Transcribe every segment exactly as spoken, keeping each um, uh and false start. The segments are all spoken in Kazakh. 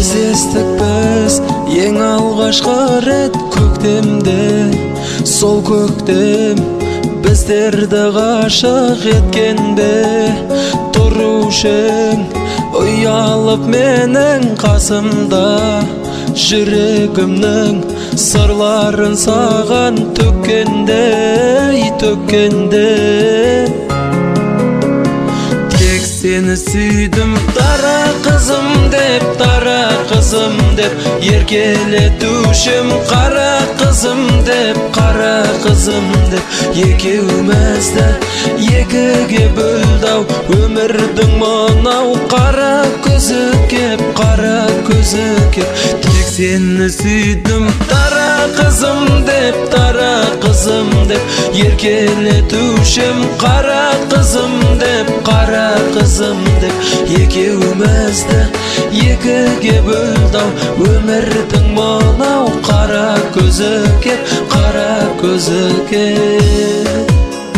Кездестік біз ең алғашқы рет көктемде. Сол көктем біздерді ғашық еткенде. Тұрушың ұялып менің қасымда, жүрегімнің сырларын саған төккенде, төккенде. Тек сені сүйдім, дара қызым деп, дара қызым деп, еркелетушім қара қызым деп, қара қызым деп. Екеумізді екіге бөлді-ау өмірдің мынау қара көзі кеп, қара көзі кеп. Тек сені сүйдім, дара қызым деп, дара қызым деп, еркелетушім қара қызым деп, қара қызым деп. Екеумізді екіге бөлді-ау өмірдің мынау қара көзі кеп, қара көзі кеп.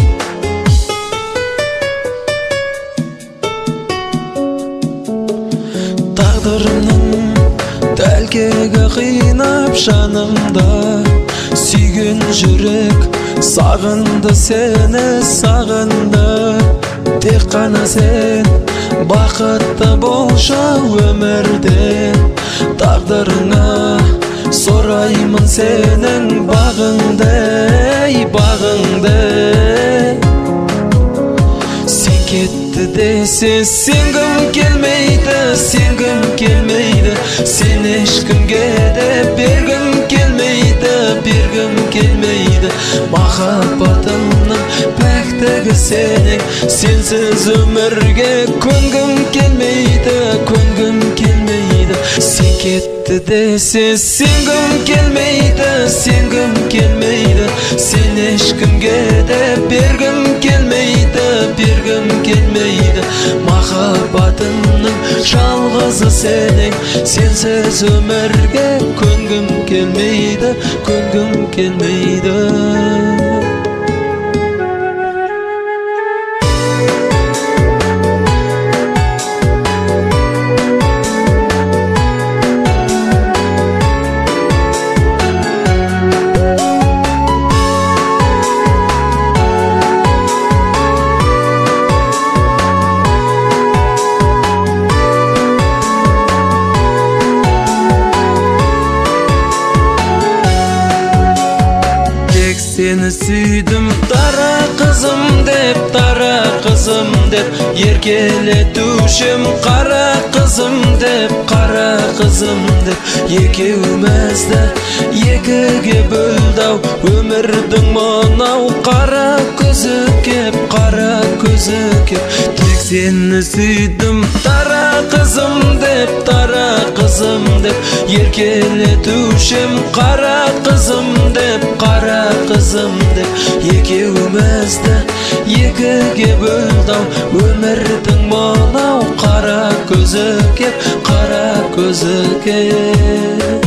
Тағдырымның тәлкегі қинап жанымда, сүйген жүрек сағынды сені, сағынды. Тек қана сен бақытты болшы өмірде. Тағдырыңа сораймын сенің бағыңды, бағыңды. Сен кетті десе сенгім келмейді, сенгім келмейді. Сен ешкімге де бергім келмейді, бергім келмейді. Махаббатымның пәктігі сенің, сенсіз өмірге көнгім келмейді, көнгім келмейді. Сен кетті десе сенгім келмейді, сенгім келмейді. Сен ешкімге де бергім келмейді, бергім келмейді. Махаббатымның жалғызы сенің, сенсіз өмірге көнгім келмейді, көнгім келмейді. Сені сүйдім, дара қызым деп, дара қызым деп, еркелетушім қара қызым деп, қара қызым деп. Екеумізді екіге бөлді-ау өмірдің мынау қара көзі кеп, қара көзі кеп. Тек сені сүйдім, дара қызым деп, дара қызым деп, еркелетушім қара қызым деп, қара қызым деп. Екеумізді екіге бөлді-ау өмірдің мынау қара көзі кеп, қара көзі кеп.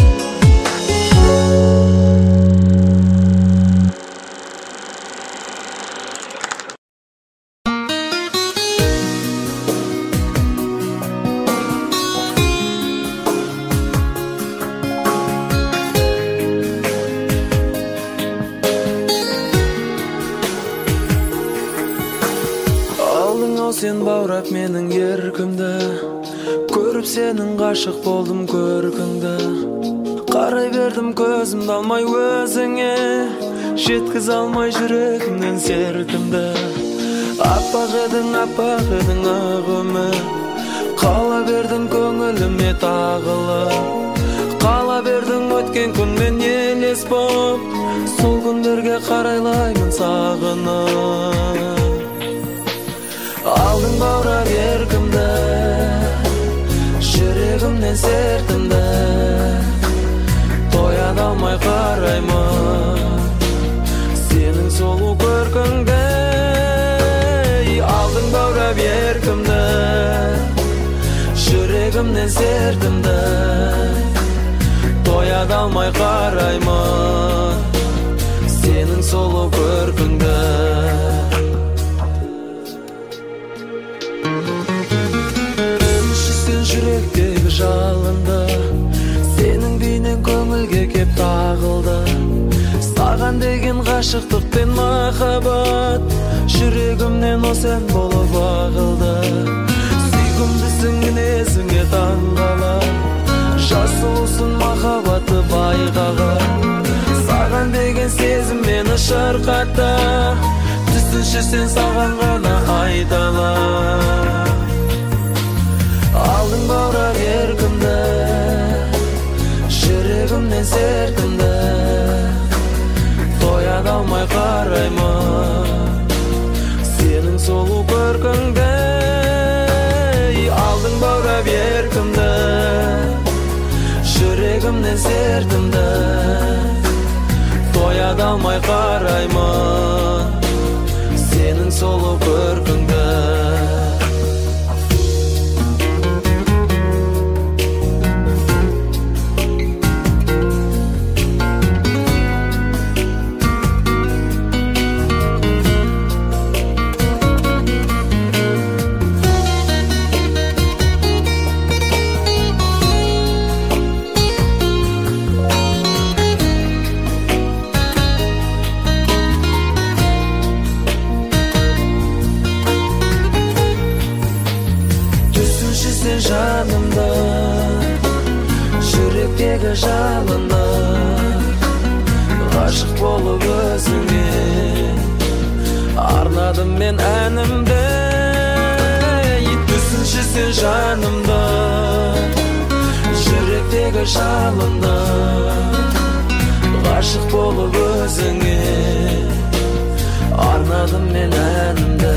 Сен баурап менің еркімді, көріп сенің ғашық болдым көркіңді. Қарай бердім көзімді алмай өзіңе, жеткіз алмай жүрегімнен сертімді. Аппақ едің, аппақ едің ақ өмір, қала бердің көңіліме тағылып. Қала бердің өткен күнмен елес боп, сол күндерге қарайлаймын сағынып. Алдың баурап еркімді, жүрегімнен сертімді, тояда алмай қараймын сенің сұлу көркіңді. Алдың баурап еркімді, жүрегімнен сертімді, тояда алмай қараймын сенің сұлу көркіңді. Жүректегі жалынды жерге кеп тағылды. Саған деген ғашықтық пен махаббат жүрегімнен о сен болып ағылды. Сүйкімдісің мінезіңе таңғалам, жасылсың махаббаты байқаған. Саған деген сезім мені шырқатты, түсінші сен саған ғана айталам. Алдың баурап еркімді, жүрегімнен сертімді, тояда алмай қараймын сенің сұлу көркіңді. Алдың баурап еркімді, жүрегімнен сертімді, тояда алмай қараймын сенің сұлу көркіңді. Жанымда, жүректегі жалында, ғашық болып өзіңе арнадым мен әнімді. Түсінші сен жанымда, жүректегі жалында, ғашық болып өзіңе арнадым мен әнімді.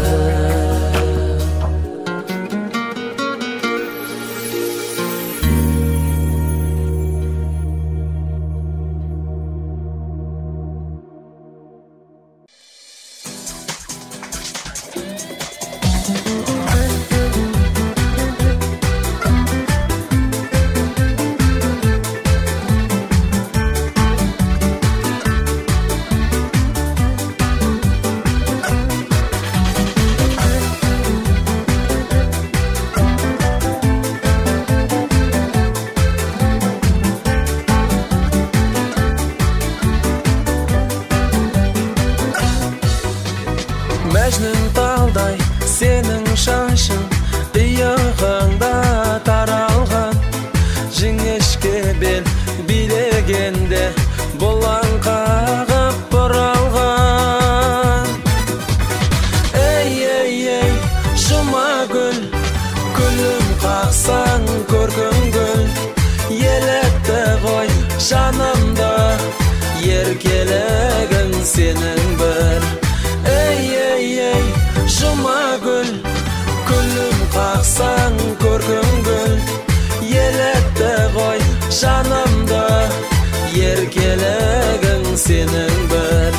Мәжнүн талдай сенің шашың иығыңда таралған, жіңішке бел билегенде бұлаң қағып бұралған. Ей, ей, ей, жұма гүл, күлім қақсаң көркің гүл, елетті ғой жанымда еркелігің сенің бір. Ей, ей, ей, жұма гүл, күлім қақсаң көркің гүл, елетті ғой жанымда еркелігің сенің бір.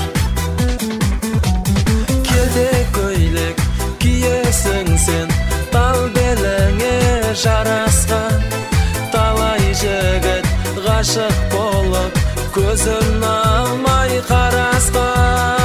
Келте көйлек киесің сен, тал беліңе жарасқан, талай жігіт ғашық болып көзін алмай қарасқан.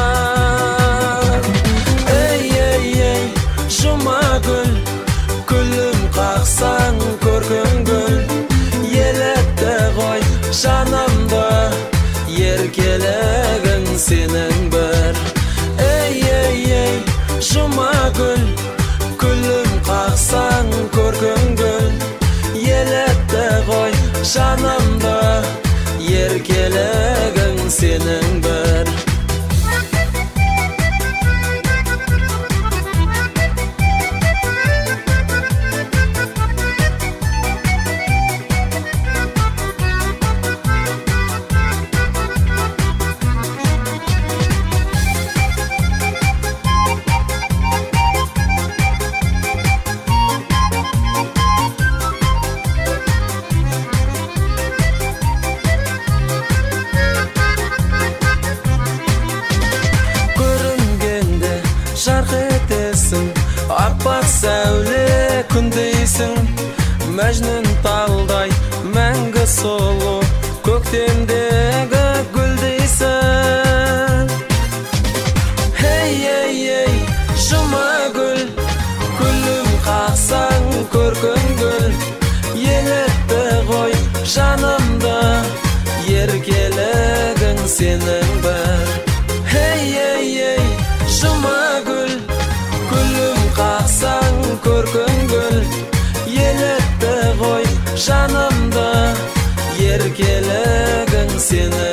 Гүл, күлім қақсаң көркің гүл, елетті ғой жанымда еркелігің сенің бір. Ей, ей, ей, жұма гүл, күлім қақсаң көркің гүл, елетті ғой жанымда еркелігің сенің бір. Жарқ етесің, аппақ сәуле күндейсің, мәжнүн талдай мәңгі сұлу көктемдегі гүлдейсің. Ей, ей, ей, жұма гүл, күлім қақсаң көркің гүл, елетті ғой жанымда еркелігің еркелігің сені